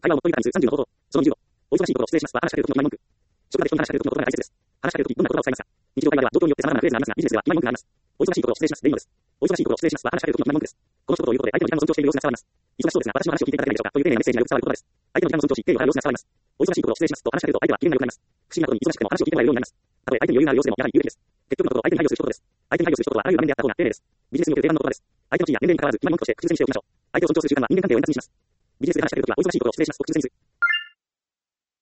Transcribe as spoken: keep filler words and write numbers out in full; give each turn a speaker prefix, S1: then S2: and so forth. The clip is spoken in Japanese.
S1: 会話をもっと豊かにするさんじゅうの方法。そのにじゅうご。お忙しいところ失礼しますは話しかけるときの今文句。職場で人に話しかけるときの言葉が大切です。話しかけるときどんな言葉を使いますか。日常会話では状況によって様々なフレーズがありますが、ビジネスでは今文句があります。お忙しいところ失礼しますでいいのです。お忙しいところ失礼しますは話しかけるときの今文句です。この一言を言うことで相手の時間の尊重している様子が伝わります。忙しそうですが、私の話を聞いていただけないでしょうかという丁寧なメッセージがよく伝わる言葉です。相手の時間の尊重し、敬意を払う様子が伝わります。お忙しいところ失礼しますと話しかけると相手は機嫌が良くなります。不思議なことに忙しくても話を聞いてもらえるようになります。たとえ相手に余裕がある様子でもやはり有益です。結局のところ相手に配慮することです。相手に配慮することはあらゆる場面であった方が丁寧です。ビジネスにおける定番の言葉です。相手の地位や年齢に関わらず今文句として口癖にしておきましょう。相手を尊重する習慣は人間関係を円滑にします。ビジネスで話しかけるときはお忙しいところ失礼しますと口癖にする。